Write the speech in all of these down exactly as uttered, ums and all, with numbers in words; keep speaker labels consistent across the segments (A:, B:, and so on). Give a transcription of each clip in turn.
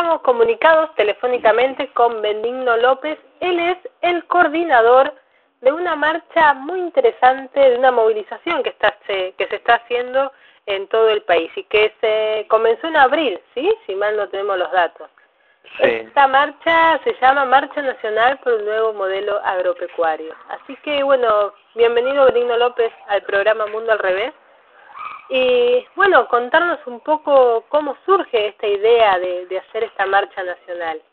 A: estamos comunicados telefónicamente con Benigno López. Él es el coordinador de una marcha muy interesante, de una movilización que, está, se, que se está haciendo en todo el país y que se comenzó en abril, ¿sí? Si mal no tenemos los datos. Sí. Esta marcha se llama Marcha Nacional por un Nuevo Modelo Agropecuario. Así que, bueno, bienvenido Benigno López al programa Mundo al Revés. Y, bueno, contarnos un poco cómo surge esta idea de, de hacer esta marcha nacional.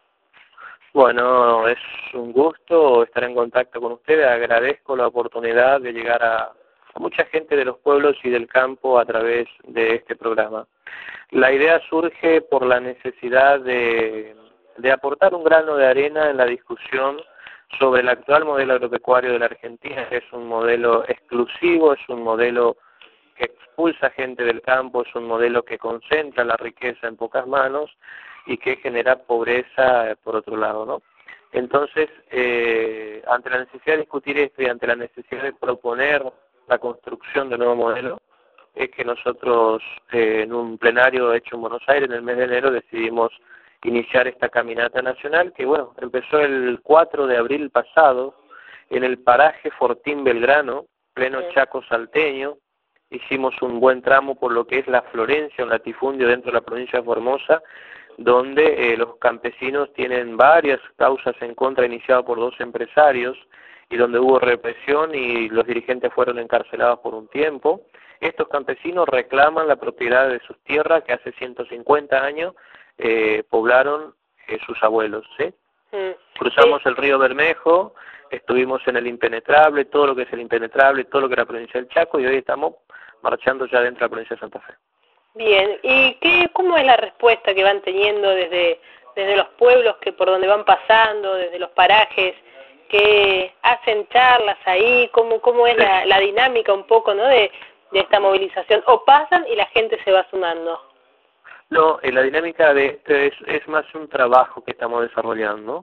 B: Bueno, es un gusto estar en contacto con ustedes. Agradezco la oportunidad de llegar a, a mucha gente de los pueblos y del campo a través de este programa. La idea surge por la necesidad de, de aportar un grano de arena en la discusión sobre el actual modelo agropecuario de la Argentina, que es un modelo exclusivo, es un modelo que expulsa gente del campo, es un modelo que concentra la riqueza en pocas manos y que genera pobreza eh, por otro lado, ¿no? Entonces, eh, ante la necesidad de discutir esto y ante la necesidad de proponer la construcción de un nuevo modelo, es que nosotros eh, en un plenario hecho en Buenos Aires en el mes de enero decidimos iniciar esta caminata nacional que, bueno, empezó el cuatro de abril pasado en el paraje Fortín Belgrano, pleno Chaco salteño. Hicimos un buen tramo por lo que es la Florencia, un latifundio dentro de la provincia de Formosa, donde eh, los campesinos tienen varias causas en contra iniciadas por dos empresarios y donde hubo represión y los dirigentes fueron encarcelados por un tiempo. Estos campesinos reclaman la propiedad de sus tierras que hace ciento cincuenta años eh, poblaron eh, sus abuelos, ¿sí? Mm. Cruzamos sí. el río Bermejo, estuvimos en el Impenetrable, todo lo que es el Impenetrable, todo lo que es la provincia del Chaco, y hoy estamos marchando ya dentro de la provincia de Santa Fe.
A: Bien, ¿y qué, cómo es la respuesta que van teniendo desde, desde los pueblos que por donde van pasando, desde los parajes, que hacen charlas ahí? ¿Cómo, cómo es sí. la, la dinámica un poco, ¿no? de, de esta movilización? ¿O pasan y la gente se va sumando?
B: No, eh, la dinámica de esto es, es más un trabajo que estamos desarrollando.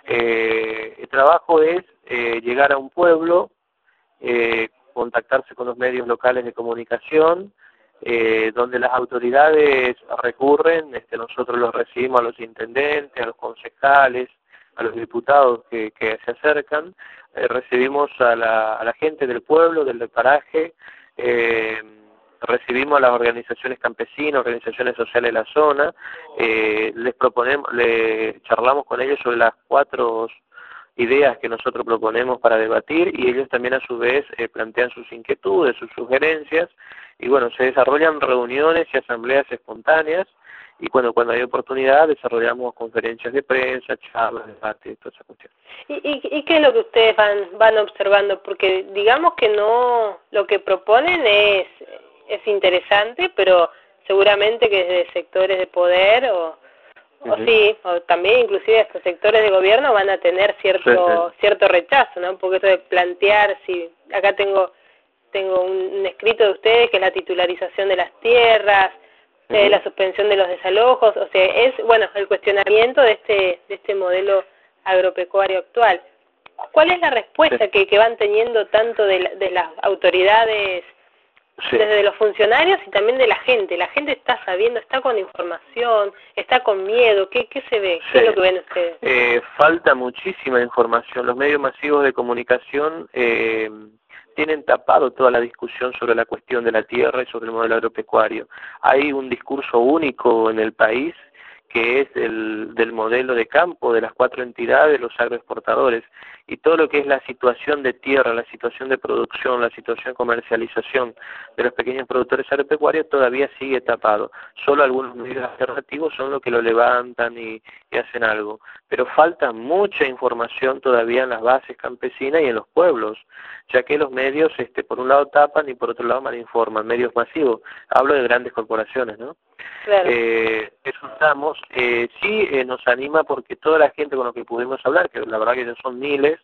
B: Eh, el trabajo es eh, llegar a un pueblo, eh, contactarse con los medios locales de comunicación, eh, donde las autoridades recurren, este, nosotros los recibimos a los intendentes, a los concejales, a los diputados que, que se acercan, eh, recibimos a la, a la gente del pueblo, del paraje, eh, recibimos a las organizaciones campesinas, organizaciones sociales de la zona, eh, les proponemos, le charlamos con ellos sobre las cuatro ideas que nosotros proponemos para debatir y ellos también a su vez eh, plantean sus inquietudes, sus sugerencias y bueno, se desarrollan reuniones y asambleas espontáneas y bueno, cuando hay oportunidad desarrollamos conferencias de prensa, charlas, debates, toda esa cuestión.
A: ¿Y, y, ¿Y qué es lo que ustedes van, van observando? Porque digamos que no, lo que proponen es, es interesante, pero seguramente que desde sectores de poder o O sí, o también inclusive estos sectores de gobierno van a tener cierto sí, sí. cierto rechazo, ¿no? Porque eso de plantear, si acá tengo tengo un, un escrito de ustedes que es la titularización de las tierras, uh-huh. eh, la suspensión de los desalojos, o sea, es bueno el cuestionamiento de este de este modelo agropecuario actual. ¿Cuál es la respuesta sí. que, que van teniendo tanto de, la, de las autoridades? Sí. Desde los funcionarios y también de la gente? La gente está sabiendo, está con información, está con miedo. ¿Qué, qué se ve? ¿Qué sí. es lo que ven ustedes?
B: Eh, falta muchísima información. Los medios masivos de comunicación eh, tienen tapado toda la discusión sobre la cuestión de la tierra y sobre el modelo agropecuario. Hay un discurso único en el país que es el del modelo de campo de las cuatro entidades, los agroexportadores, y todo lo que es la situación de tierra, la situación de producción, la situación de comercialización de los pequeños productores agropecuarios todavía sigue tapado. Solo algunos medios alternativos son los que lo levantan y, y hacen algo. Pero falta mucha información todavía en las bases campesinas y en los pueblos, ya que los medios, este, por un lado tapan y por otro lado malinforman, medios masivos. Hablo de grandes corporaciones, ¿no? Claro. Eh, eso estamos, eh, sí eh, nos anima porque toda la gente con la que pudimos hablar, que la verdad que ya son miles,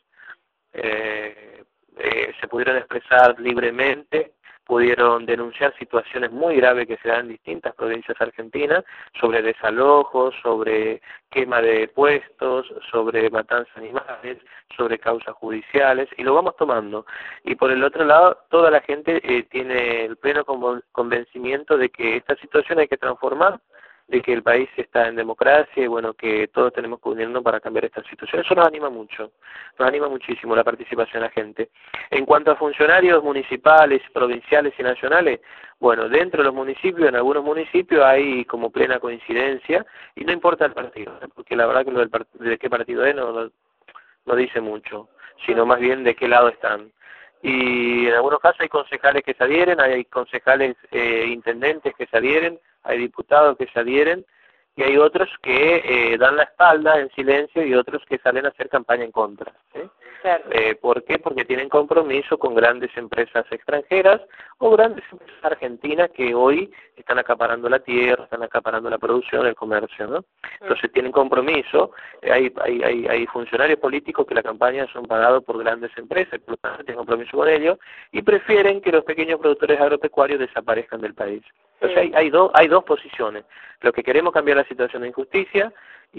B: eh, eh, se pudieron expresar libremente, pudieron denunciar situaciones muy graves que se dan en distintas provincias argentinas, sobre desalojos, sobre quema de puestos, sobre matanza de animales, sobre causas judiciales, y lo vamos tomando. Y por el otro lado, toda la gente eh, tiene el pleno convencimiento de que esta situación hay que transformar de que el país está en democracia y bueno, que todos tenemos que unirnos para cambiar esta situación. Eso nos anima mucho, nos anima muchísimo la participación de la gente. En cuanto a funcionarios municipales, provinciales y nacionales, bueno, dentro de los municipios, en algunos municipios hay como plena coincidencia y no importa el partido, porque la verdad que lo del part de qué partido es no, no, no dice mucho, sino más bien de qué lado están. Y en algunos casos hay concejales que se adhieren, hay concejales eh, intendentes que se adhieren, hay diputados que se adhieren y hay otros que eh, dan la espalda en silencio y otros que salen a hacer campaña en contra, ¿sí?
A: Claro.
B: Eh, ¿Por qué? Porque tienen compromiso con grandes empresas extranjeras o grandes empresas argentinas que hoy están acaparando la tierra, están acaparando la producción, el comercio, ¿no? Entonces tienen compromiso, eh, hay, hay, hay, hay funcionarios políticos que la campaña son pagados por grandes empresas, por lo tanto tienen compromiso con ellos y prefieren que los pequeños productores agropecuarios desaparezcan del país. Entonces hay, hay, do, hay dos posiciones, los que queremos cambiar la situación de injusticia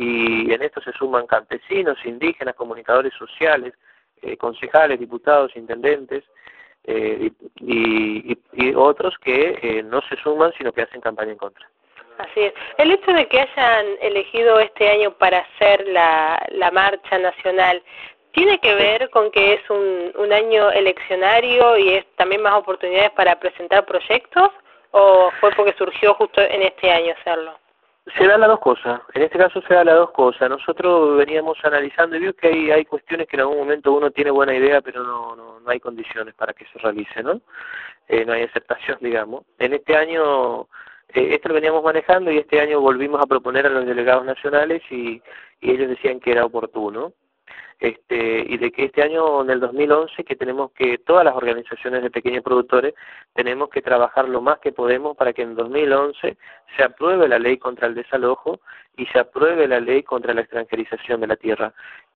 B: y en esto se suman campesinos, indígenas, comunicadores sociales, eh, concejales, diputados, intendentes eh, y, y, y otros que eh, no se suman sino que hacen campaña en contra.
A: Así es. El hecho de que hayan elegido este año para hacer la, la marcha nacional, ¿tiene que ver con que es un, un año eleccionario y es también más oportunidades para presentar proyectos o fue porque surgió justo en este año hacerlo?
B: Se dan las dos cosas, en este caso se dan las dos cosas. Nosotros veníamos analizando y vimos que hay, hay cuestiones que en algún momento uno tiene buena idea, pero no, no, no hay condiciones para que se realice, ¿no? Eh, no hay aceptación, digamos. En este año, eh, esto lo veníamos manejando y este año volvimos a proponer a los delegados nacionales y, y ellos decían que era oportuno. Este, y de que este año, en el dos mil once, que tenemos que, todas las organizaciones de pequeños productores, tenemos que trabajar lo más que podemos para que en dos mil once se apruebe la ley contra el desalojo y se apruebe la ley contra la extranjerización de la tierra.